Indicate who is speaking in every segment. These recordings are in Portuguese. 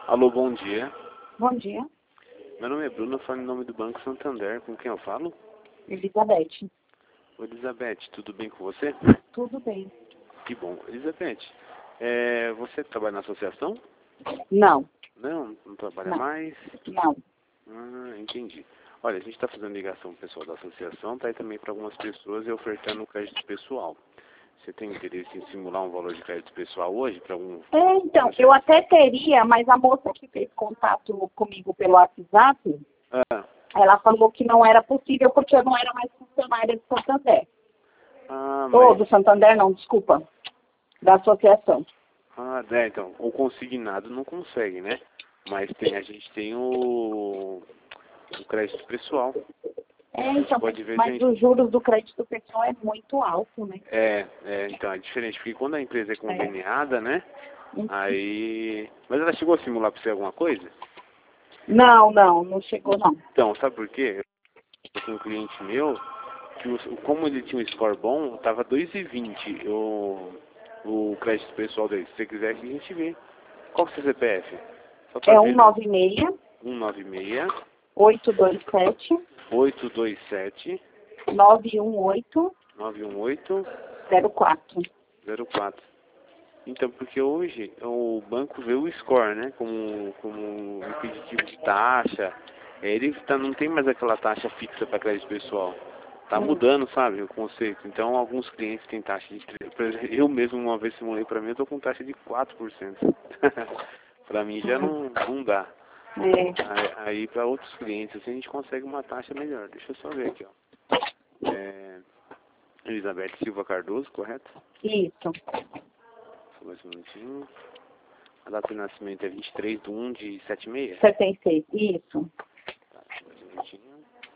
Speaker 1: Alô, bom dia.
Speaker 2: Bom dia,
Speaker 1: Meu nome é Bruno, eu falo em nome do Banco Santander. Com quem eu falo?
Speaker 2: Elizabeth.
Speaker 1: Oi, Elizabeth, tudo bem com você?
Speaker 2: Tudo bem?
Speaker 1: Que bom. Elizabeth, você trabalha na associação?
Speaker 2: Não,
Speaker 1: Não trabalha
Speaker 2: não,
Speaker 1: mais?
Speaker 2: não.
Speaker 1: Entendi. Olha, a gente está fazendo ligação pro pessoal da associação, tá aí também para algumas pessoas e ofertando crédito pessoal. Você tem interesse em simular um valor de crédito pessoal hoje para algum...
Speaker 2: Então, eu até teria, mas a moça que fez contato comigo pelo WhatsApp,
Speaker 1: Ah,
Speaker 2: ela falou que não era possível porque eu não era mais funcionária do Santander. Ou
Speaker 1: mas...
Speaker 2: do Santander não, desculpa, da associação.
Speaker 1: Então, o consignado não consegue, né? Mas a gente tem o crédito pessoal.
Speaker 2: Então,
Speaker 1: Pode ver,
Speaker 2: mas
Speaker 1: gente.
Speaker 2: os juros do crédito pessoal é muito alto, né?
Speaker 1: Então é diferente, porque quando a empresa é conveniada, né?
Speaker 2: Uhum.
Speaker 1: Aí... Mas ela chegou a simular para você alguma coisa?
Speaker 2: Não chegou não.
Speaker 1: Então, sabe por quê? Eu tenho um cliente meu, que como ele tinha um score bom, tava 2,20 o crédito pessoal dele. Se você quiser que a gente vê. Qual que é o seu CPF? Só pra
Speaker 2: É
Speaker 1: ver, né?
Speaker 2: 196
Speaker 1: 196
Speaker 2: 827
Speaker 1: 827
Speaker 2: 918
Speaker 1: 918
Speaker 2: 04.
Speaker 1: 04. Então, porque hoje o banco vê o score, né, como um impeditivo de taxa. Ele não tem mais aquela taxa fixa para crédito pessoal. Tá mudando, sabe, o conceito. Então, alguns clientes têm taxa de 3%. Por exemplo, eu mesmo uma vez simulei para mim, eu tô com taxa de 4%. Para mim já não dá. Aí para outros clientes assim, a gente consegue uma taxa melhor. Deixa eu só ver aqui, ó. Elizabeth Silva Cardoso, correto?
Speaker 2: Isso.
Speaker 1: Só mais um minutinho. A data de nascimento é 23/1 de 76?
Speaker 2: 76, isso.
Speaker 1: Tá, só mais um minutinho.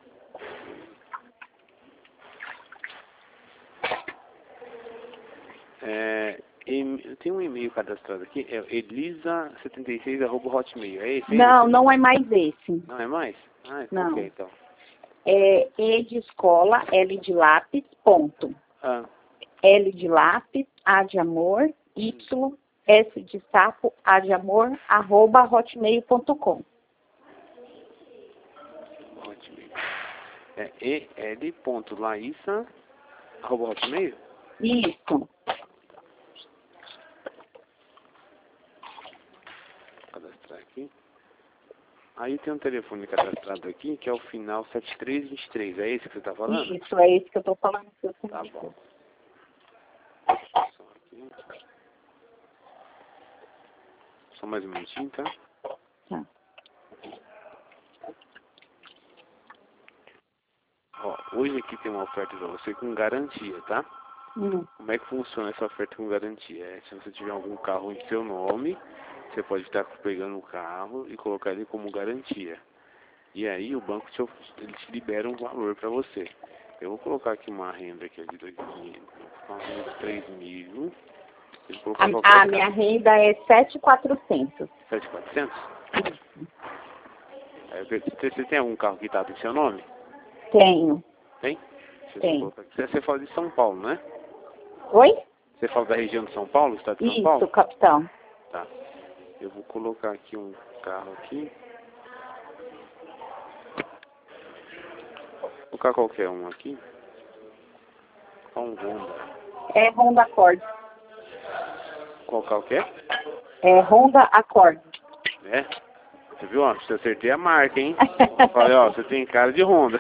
Speaker 1: Tem um e-mail cadastrado aqui, é elisa76@hotmail. É esse?
Speaker 2: Não é mais esse.
Speaker 1: Não é mais?
Speaker 2: Não.
Speaker 1: Ok, então.
Speaker 2: É E de escola, L de lápis, ponto. L de lápis, A de amor, Y, S de sapo, A de amor, @hotmail.com.
Speaker 1: Hotmail. É el.laissa@hotmail?
Speaker 2: Isso.
Speaker 1: Cadastrar aqui. Aí tem um telefone cadastrado aqui, que é o final 7323. É esse que você está falando?
Speaker 2: Isso, é esse que eu estou falando.
Speaker 1: Tá bom. Só aqui. Só mais um minutinho, tá?
Speaker 2: Tá.
Speaker 1: Ó, hoje aqui tem uma oferta para você com garantia, tá? Como é que funciona essa oferta com garantia? Se você tiver algum carro em seu nome, você pode estar pegando o carro e colocar ele como garantia. E aí o banco ele te libera um valor para você. Eu vou colocar aqui uma renda aqui de 2.000, 3.000.
Speaker 2: A minha renda é 7.400.
Speaker 1: 7.400? Você tem algum carro quitado em seu nome?
Speaker 2: Tenho.
Speaker 1: Tem?
Speaker 2: Tem.
Speaker 1: Você fala de São Paulo, né?
Speaker 2: Oi?
Speaker 1: Você fala da região de São Paulo, estado de São Paulo?
Speaker 2: Isso, capitão.
Speaker 1: Tá. Eu vou colocar aqui um carro aqui. Vou colocar qualquer um aqui. Um Honda.
Speaker 2: É Honda Accord.
Speaker 1: Qual carro que é?
Speaker 2: É Honda Accord.
Speaker 1: É? Você viu, ó? Você acertei a marca, hein? Falei, ó, você tem cara de Honda.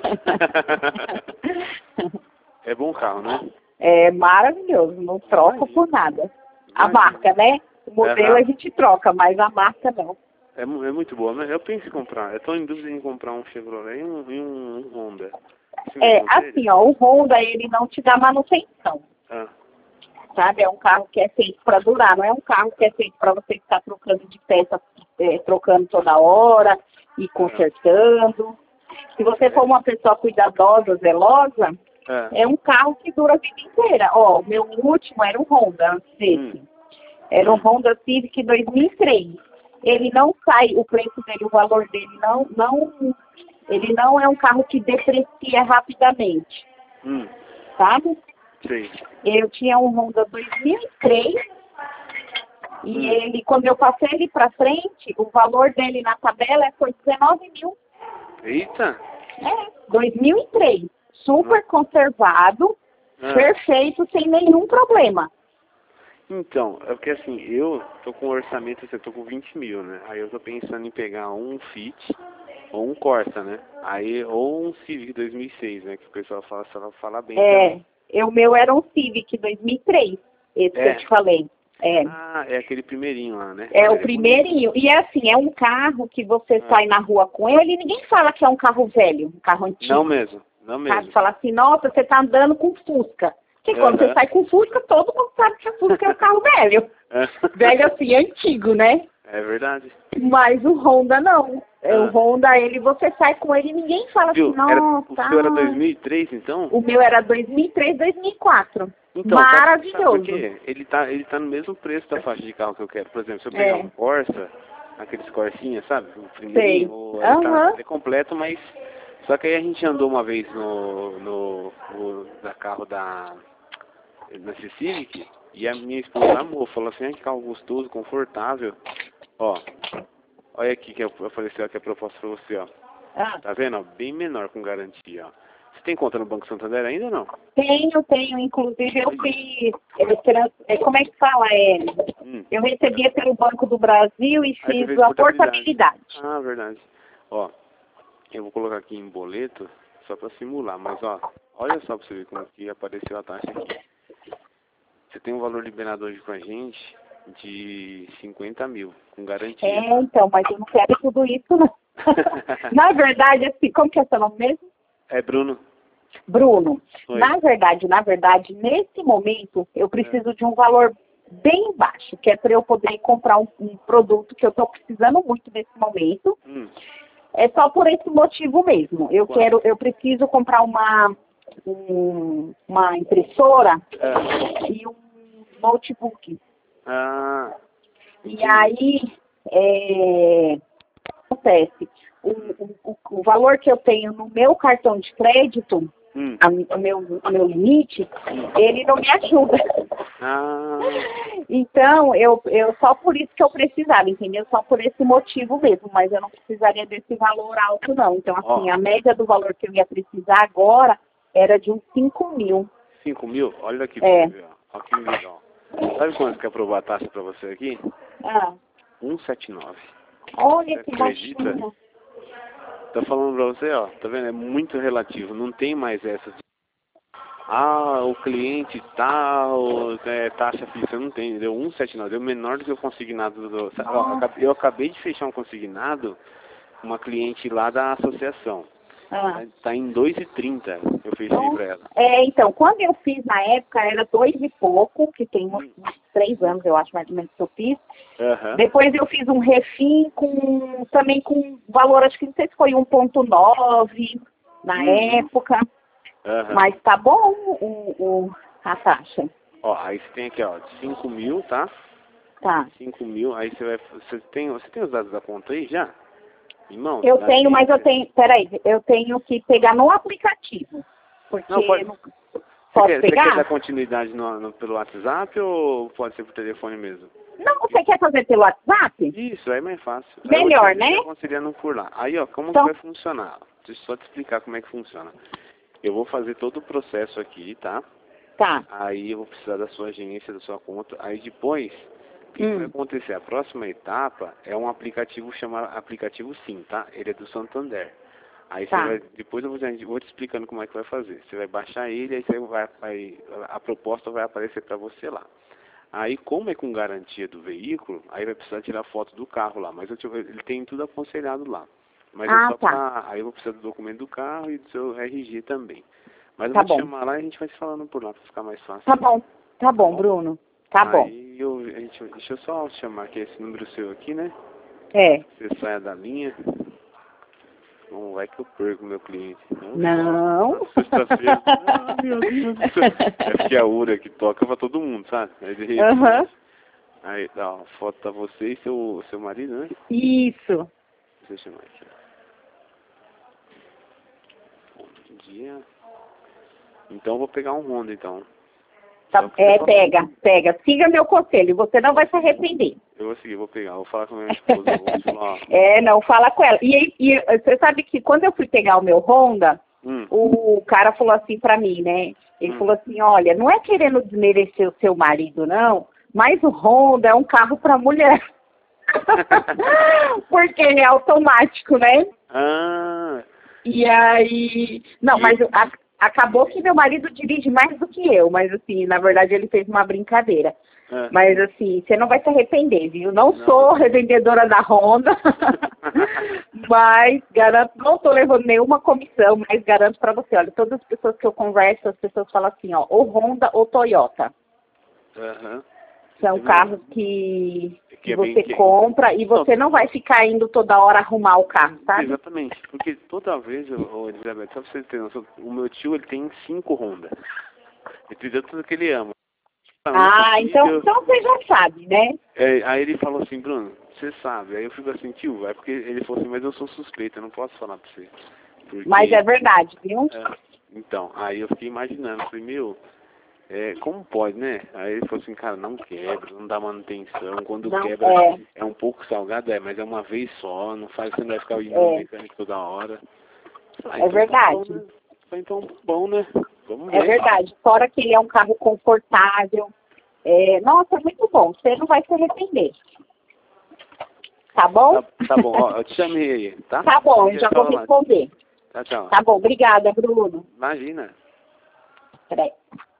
Speaker 1: É bom carro, né?
Speaker 2: É maravilhoso, não troco por nada. A marca, né? O modelo a gente troca, mas a marca não.
Speaker 1: É muito boa, né? Eu penso em comprar. Eu tô em dúvida em comprar um Chevrolet e um Honda.
Speaker 2: Assim, ó, o Honda, ele não te dá manutenção. Sabe? É um carro que é feito para durar, não é um carro que é feito para você ficar trocando de peça, trocando toda hora e consertando. Se você for uma pessoa cuidadosa, zelosa, é um carro que dura a vida inteira. Ó, o meu último era um Honda, antes desse. Era um Honda Civic 2003. Ele não sai, o preço dele, o valor dele ele não é um carro que deprecia rapidamente. Sabe?
Speaker 1: Sim.
Speaker 2: Eu tinha um Honda 2003 E ele, quando eu passei ele para frente, o valor dele na tabela foi 19 mil.
Speaker 1: Eita!
Speaker 2: 2003. Super conservado, perfeito, sem nenhum problema.
Speaker 1: Então, é porque assim, eu tô com um orçamento, eu tô com 20 mil, né? Aí eu tô pensando em pegar um Fit ou um Corsa, né? Aí, ou um Civic 2006, né? Que o pessoal fala bem também.
Speaker 2: O meu era um Civic 2003, esse que eu te falei.
Speaker 1: Ah, é aquele primeirinho lá, né?
Speaker 2: É o primeirinho. E é assim, é um carro que você sai na rua com ele e ninguém fala que é um carro velho, um carro antigo.
Speaker 1: Não mesmo, não mesmo.
Speaker 2: Sabe? Fala assim, nossa, você tá andando com Fusca. Porque quando você sai com Fusca, todo mundo sabe que a Fusca é um carro velho. Velho assim, antigo, né?
Speaker 1: É verdade.
Speaker 2: Mas o Honda não. O Honda, você sai com ele e ninguém fala assim, nossa.
Speaker 1: O seu era 2003, então?
Speaker 2: O meu era 2003, 2004.
Speaker 1: Então,
Speaker 2: maravilhoso.
Speaker 1: Sabe por quê? Ele tá no mesmo preço da faixa de carro que eu quero. Por exemplo, se eu pegar um Corsa, aqueles Corsinhas, sabe? O primeirinho, ele é completo, mas... Só que aí a gente andou uma vez no carro na Civic e a minha esposa amou, falou assim, que carro gostoso, confortável. Ó, olha aqui que apareceu aqui a proposta pra você, ó. Tá vendo? Ó, bem menor com garantia, ó. Você tem conta no Banco Santander ainda ou não?
Speaker 2: Tenho. Inclusive eu fiz, como é que fala? Eu recebia pelo Banco do Brasil e fiz a portabilidade.
Speaker 1: Ah, verdade. Ó, eu vou colocar aqui em boleto só para simular, mas ó, olha só para você ver como que apareceu a taxa aqui. Você tem um valor liberado hoje com a gente de 50 mil, com garantia.
Speaker 2: Então, mas eu não quero tudo isso, não. Na verdade, assim, como que é seu nome mesmo?
Speaker 1: É Bruno.
Speaker 2: Bruno.
Speaker 1: Oi.
Speaker 2: Na verdade, nesse momento, eu preciso de um valor bem baixo, que é para eu poder comprar um produto que eu estou precisando muito nesse momento. É só por esse motivo mesmo. Eu preciso comprar uma impressora e um notebook. E aí, acontece, o valor que eu tenho no meu cartão de crédito, o meu limite, ele não me ajuda. Então, só por isso que eu precisava, entendeu? Só por esse motivo mesmo, mas eu não precisaria desse valor alto, não. Então, assim, a média do valor que eu ia precisar agora era de uns 5 mil.
Speaker 1: 5 mil? Olha aqui pra você ver, ó. Olha que legal. Sabe quanto que aprovou a taxa pra você aqui? 179.
Speaker 2: Olha
Speaker 1: você
Speaker 2: que
Speaker 1: acredita?
Speaker 2: baixinho.
Speaker 1: Tá falando pra você, ó, tá vendo? É muito relativo, não tem mais essa de... o cliente tal, taxa fixa, não tem, deu 179, deu menor do que o consignado eu acabei de fechar um consignado, uma cliente lá da associação. Tá em 2,30, eu fechei pra ela.
Speaker 2: Então, quando eu fiz na época, era 2 e pouco, que tem uns 3 anos, eu acho, mais ou menos, que eu fiz. Depois eu fiz um refim também com valor, acho que não sei se foi 1,9 na época. Mas tá bom a taxa.
Speaker 1: Ó, aí você tem aqui, ó, 5 mil, tá? 5 mil, aí você tem os dados da conta aí já? Irmão,
Speaker 2: eu tenho, mas eu tenho que pegar no aplicativo. Porque
Speaker 1: não, pode
Speaker 2: pegar?
Speaker 1: Você quer dar continuidade pelo WhatsApp ou pode ser por telefone mesmo?
Speaker 2: Não, você quer fazer pelo WhatsApp?
Speaker 1: Isso, aí é mais fácil.
Speaker 2: Melhor, né?
Speaker 1: Conciliando por lá. Aí, ó, como que vai funcionar? Deixa eu só te explicar como é que funciona. Eu vou fazer todo o processo aqui, tá? Aí eu vou precisar da sua agência, da sua conta. Aí depois, o que vai acontecer? A próxima etapa é um aplicativo chamado Aplicativo Sim, tá? Ele é do Santander. Aí você depois eu vou te explicando como é que vai fazer. Você vai baixar ele, aí a proposta vai aparecer para você lá. Aí, como é com garantia do veículo, aí vai precisar tirar foto do carro lá. Mas ele tem tudo aconselhado lá. Mas é só aí eu vou precisar do documento do carro e do seu RG também. Mas eu vou te chamar lá e a gente vai se falando por lá para ficar mais fácil.
Speaker 2: Tá bom, Bruno. Tá bom.
Speaker 1: Aí deixa eu só chamar aqui esse número seu aqui, né? Você saia da linha. Não vai que eu perco meu cliente.
Speaker 2: Não.
Speaker 1: Sexta-feira. Meu Deus do céu. É porque a URA que toca pra todo mundo, sabe? Aí de repente. Aí dá uma foto pra você e seu marido, né?
Speaker 2: Isso.
Speaker 1: Deixa eu chamar aqui. Bom dia. Então eu vou pegar um Honda então.
Speaker 2: Tá, pega. Siga meu conselho, você não vai se arrepender.
Speaker 1: Eu vou seguir, vou pegar, vou falar com a minha esposa.
Speaker 2: Não, fala com ela. E você sabe que quando eu fui pegar o meu Honda, o cara falou assim pra mim, né? Ele falou assim, olha, não é querendo desmerecer o seu marido, não, mas o Honda é um carro pra mulher. Porque ele é automático, né? E aí... Não, mas acabou que meu marido dirige mais do que eu, mas assim, na verdade ele fez uma brincadeira. Mas assim, você não vai se arrepender, viu? Não sou revendedora da Honda, mas garanto, não tô levando nenhuma comissão, mas garanto pra você, olha, todas as pessoas que eu converso, as pessoas falam assim, ó, ou Honda ou Toyota. São carros que você compra e você não vai ficar indo toda hora arrumar o carro, sabe?
Speaker 1: Exatamente, porque toda vez, Elizabeth, só pra você ter noção, o meu tio, ele tem 5 Honda. Ele tem tudo que ele ama.
Speaker 2: Então você já sabe, né?
Speaker 1: Aí ele falou assim, Bruno, você sabe. Aí eu fico assim, tio, porque ele falou assim, mas eu sou suspeito, eu não posso falar pra você. Porque...
Speaker 2: Mas é verdade, viu?
Speaker 1: Então, aí eu fiquei imaginando, falei, meu, como pode, né? Aí ele falou assim, cara, não quebra, não dá manutenção, quando quebra é um pouco salgado, mas é uma vez só, não faz, você não vai ficar indo no mecânico toda hora.
Speaker 2: É verdade.
Speaker 1: Então, bom, né? Vamos ver.
Speaker 2: É verdade, fora que ele é um carro confortável. Nossa, muito bom, você não vai se arrepender. Tá bom?
Speaker 1: Tá bom, ó, eu te chamei aí, tá?
Speaker 2: Tá bom, eu já vou responder.
Speaker 1: Tchau.
Speaker 2: Tá bom, obrigada, Bruno.
Speaker 1: Imagina.
Speaker 2: Peraí.